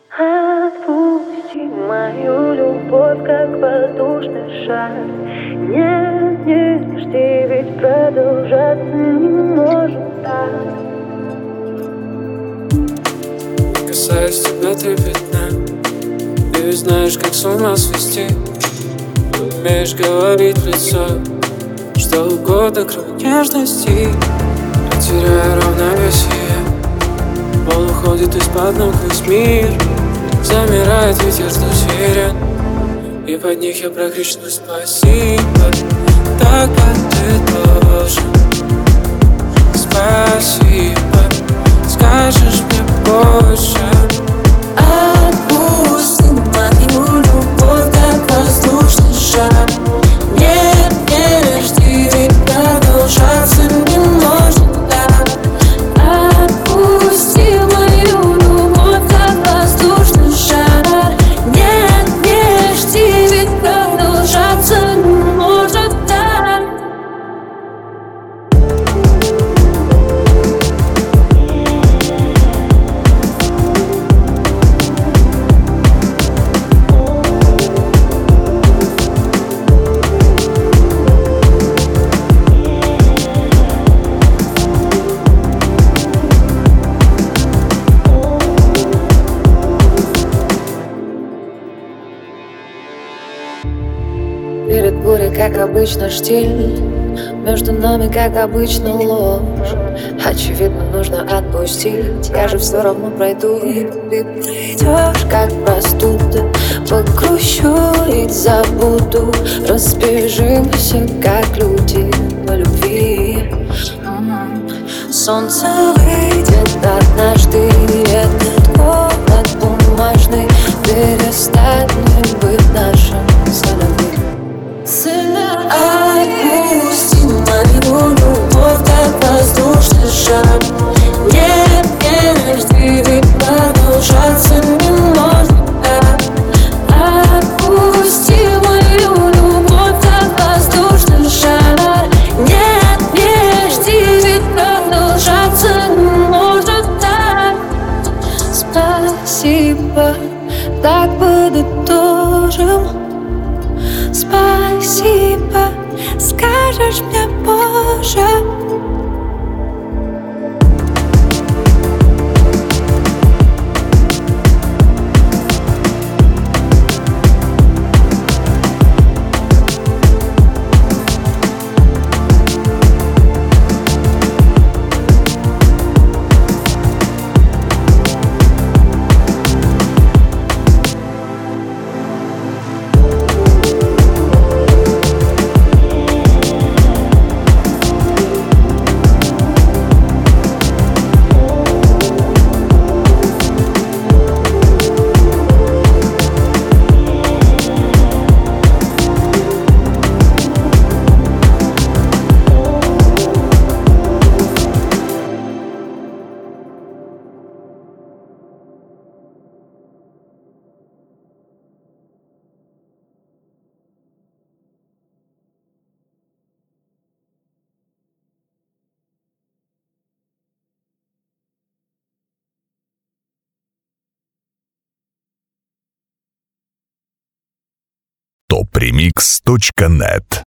Отпусти мою любовь, как воздушный шар. Не жди, ведь продолжаться не может так. Касаюсь тебя трепетно, ты ведь знаешь, как с ума свести. Ты умеешь говорить в лицо что угодно, кроме нежности. Я теряю равновесие, пол уходит из-под ног весь мир. Замирает ветер, жду сирен, и под них я прокричну спасибо. Так как ты должен. Спасибо, скажешь мне больше. Отпусти мою любовь, как воздушный шар. Не жди, ведь продолжаться не может так. Отпусти мою любовь, как воздушный шар. Не жди, ведь продолжаться не может так. Перед бурей, как обычно, штиль. Между нами, как обычно, ложь. Очевидно, нужно отпустить. Я же все равно пройду, и ты пройдешь, как простуда. Погрущу и забуду. Разбежимся, как люди по любви. Солнце выйдет однажды, и этот город бумажный перестанет быть нашим соловьем. Отпусти мою любовь, как воздушный шар. Не жди, ведь продолжаться не может так. Отпусти мою любовь, как воздушный шар. Не жди, ведь продолжаться не может так. Спасибо, так подытожим. Спасибо, скажешь мне позже. topremix.net